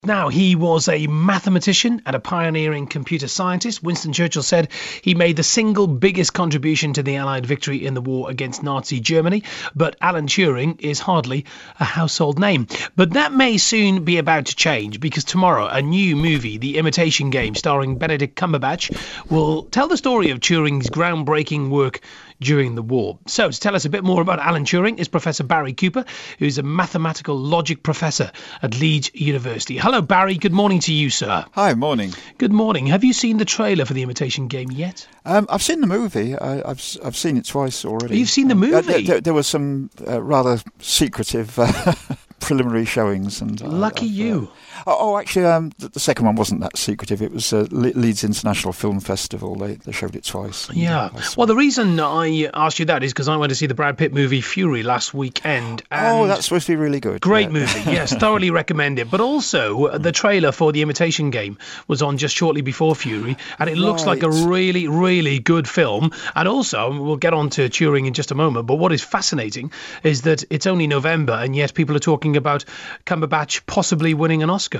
Now, he was a mathematician and a pioneering computer scientist. Winston Churchill said he made the single biggest contribution to the Allied victory in the war against Nazi Germany, but Alan Turing is hardly a household name. But that may soon be about to change, because tomorrow a new movie, The Imitation Game, starring Benedict Cumberbatch, will tell the story of Turing's groundbreaking work during the war. So, to tell us a bit more about Alan Turing is Professor Barry Cooper, who's a mathematical logic professor at Leeds University. Hello, Barry. Good morning to you, sir. Hi, morning. Good morning. Have you seen the trailer for The Imitation Game yet? I've seen the movie. I've seen it twice already. You've seen the movie? There were some rather secretive preliminary showings. And Lucky you. Actually, the second one wasn't that secretive. It was Leeds International Film Festival. They showed it twice. Yeah. Well, the reason I asked you that is because I went to see the Brad Pitt movie Fury last weekend. And that's supposed to be really good. Great movie, yes, thoroughly recommend it. But also, the trailer for The Imitation Game was on just shortly before Fury, and it looks like a really, really good film. And also, we'll get on to Turing in just a moment, but what is fascinating is that it's only November, and yet people are talking about Cumberbatch possibly winning an Oscar.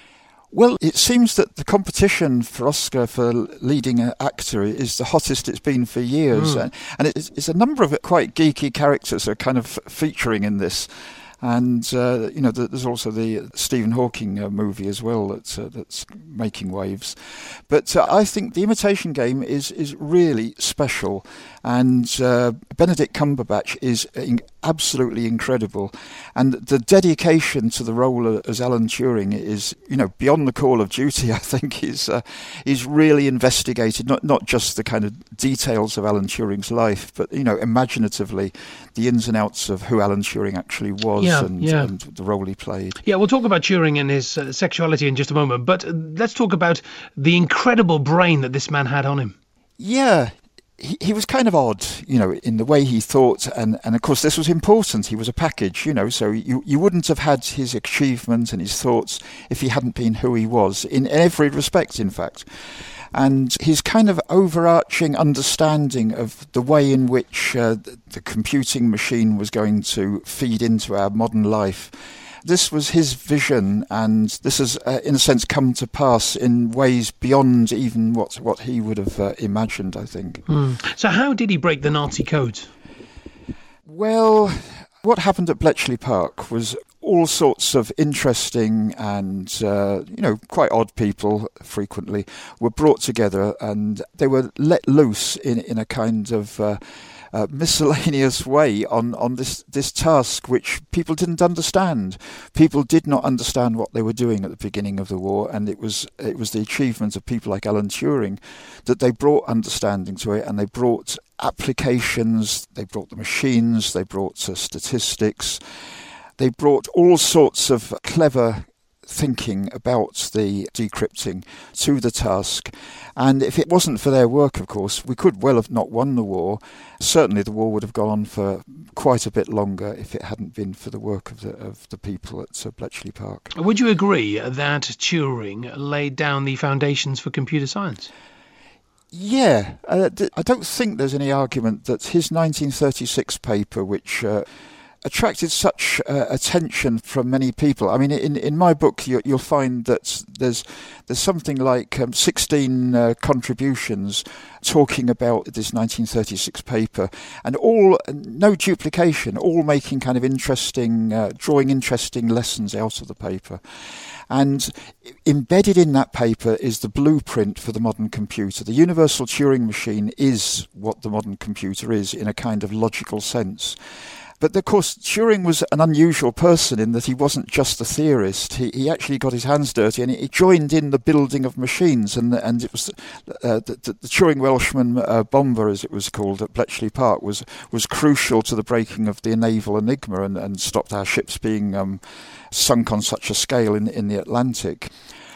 Well, it seems that the competition for Oscar for leading actor is the hottest it's been for years. And it's a number of quite geeky characters are kind of featuring in this. And, there's also the Stephen Hawking movie as well that's making waves. But I think The Imitation Game is really special. And Benedict Cumberbatch is absolutely incredible. And the dedication to the role as Alan Turing is, beyond the call of duty, I think, is really investigated, not just the kind of details of Alan Turing's life, but, imaginatively, the ins and outs of who Alan Turing actually was and the role he played. Yeah, we'll talk about Turing and his sexuality in just a moment, but let's talk about the incredible brain that this man had on him. Yeah. He was kind of odd, in the way he thought, and of course this was important. He was a package, so you wouldn't have had his achievement and his thoughts if he hadn't been who he was, in every respect, in fact. And his kind of overarching understanding of the way in which the computing machine was going to feed into our modern life. This was his vision, and this has, in a sense, come to pass in ways beyond even what he would have imagined, I think. So how did he break the Nazi codes? Well, what happened at Bletchley Park was all sorts of interesting and, quite odd people frequently were brought together, and they were let loose in a kind of miscellaneous way on this task which people didn't understand. People did not understand what they were doing at the beginning of the war, and it was the achievement of people like Alan Turing that they brought understanding to it, and they brought applications, they brought the machines, they brought statistics, they brought all sorts of clever thinking about the decrypting to the task. And if it wasn't for their work, of course, we could well have not won the war. Certainly the war would have gone on for quite a bit longer if it hadn't been for the work of the people at Bletchley Park. Would you agree that Turing laid down the foundations for computer science? Yeah, I don't think there's any argument that his 1936 paper, which attracted such attention from many people. I mean, in my book, you'll find that there's something like 16 contributions talking about this 1936 paper, and all, no duplication, all making kind of interesting, drawing interesting lessons out of the paper. And embedded in that paper is the blueprint for the modern computer. The universal Turing machine is what the modern computer is in a kind of logical sense. But of course, Turing was an unusual person in that he wasn't just a theorist. He actually got his hands dirty, and he joined in the building of machines. And it was the Turing Welshman bomber, as it was called, at Bletchley Park, was crucial to the breaking of the naval enigma and stopped our ships being sunk on such a scale in the Atlantic.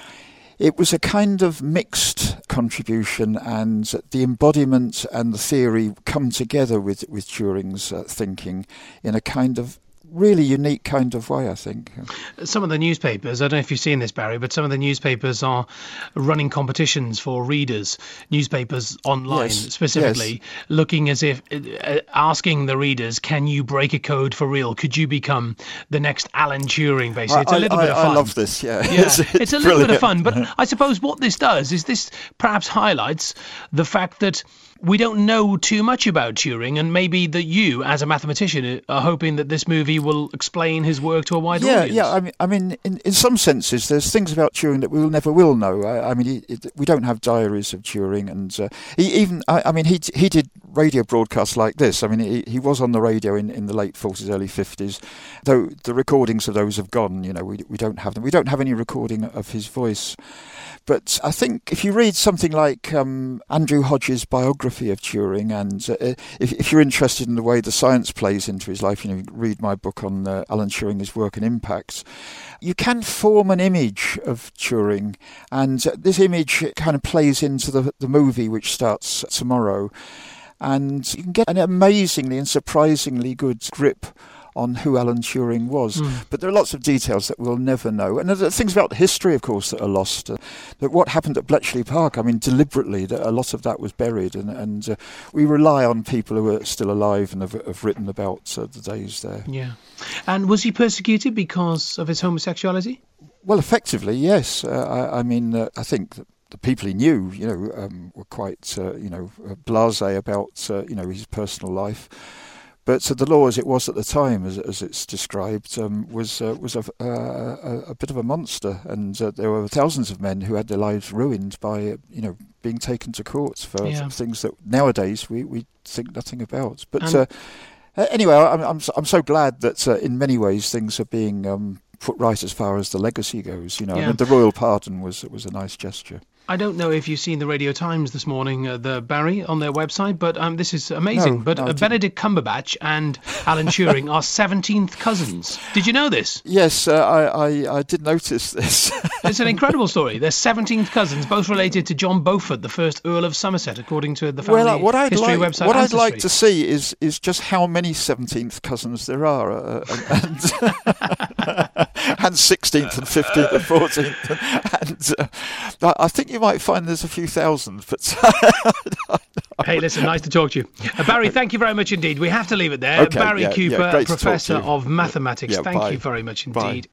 It was a kind of mixed contribution, and the embodiment and the theory come together with Turing's thinking in a kind of really unique kind of way, I think. Some of the newspapers, I don't know if you've seen this, Barry, but some of the newspapers are running competitions for readers, newspapers online specifically, looking as if, asking the readers, can you break a code for real? Could you become the next Alan Turing, basically? It's a little bit of fun. I love this, It's a little bit of fun, but I suppose what this does is this perhaps highlights the fact that we don't know too much about Turing, and maybe that you, as a mathematician, are hoping that this movie will explain his work to a wider audience. Yeah. I mean, in some senses, there's things about Turing that we never will know. I mean, we don't have diaries of Turing, and he did radio broadcasts like this. I mean, he was on the radio in the late 40s, early 50s, though the recordings of those have gone. You know, we don't have them. We don't have any recording of his voice. But I think if you read something like Andrew Hodges' biography of Turing, and if you're interested in the way the science plays into his life, you know, read my book on Alan Turing, his work and impacts, you can form an image of Turing, and this image kind of plays into the movie which starts tomorrow, and you can get an amazingly and surprisingly good grip on who Alan Turing was. But there are lots of details that we'll never know. And there are things about history, of course, that are lost. That what happened at Bletchley Park, I mean, deliberately, that a lot of that was buried. And we rely on people who are still alive and have written about the days there. Yeah. And was he persecuted because of his homosexuality? Well, effectively, yes. I think that the people he knew, were quite, blasé about, his personal life. But the law, as it was at the time, as it's described, was a bit of a monster, and there were thousands of men who had their lives ruined by, being taken to court for things that nowadays we think nothing about. But anyway, I'm so glad that in many ways things are being put right as far as the legacy goes. I mean, the royal pardon was a nice gesture. I don't know if you've seen the Radio Times this morning, Barry, on their website, but this is amazing. Benedict Cumberbatch and Alan Turing are 17th cousins. Did you know this? Yes, I did notice this. It's an incredible story. They're 17th cousins, both related to John Beaufort, the first Earl of Somerset, according to the family history website. What I'd like to see is just how many 17th cousins there are, and 16th and 15th and 14th. And I think you might find there's a few thousand. But hey, listen, nice to talk to you. Barry, thank you very much indeed. We have to leave it there. Okay, Barry Cooper, great Professor of Mathematics. Thank you very much indeed. Bye.